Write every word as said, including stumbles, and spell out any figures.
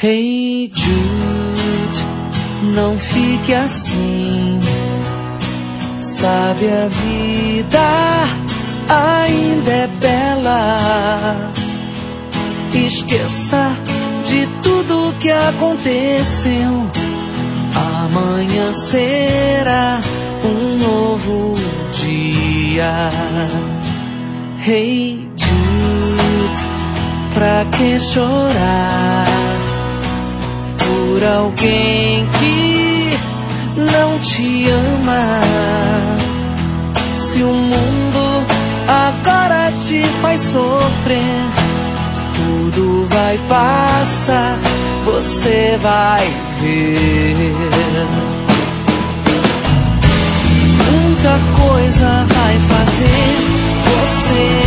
Hey Jude, não fique assim. Sabe, a vida ainda é bela. Esqueça de tudo que aconteceu. Amanhã será um novo dia. Hey Jude, pra que chorar por alguém que não te ama? Se o mundo agora te faz sofrer, tudo vai passar, você vai ver. Muita coisa vai fazer você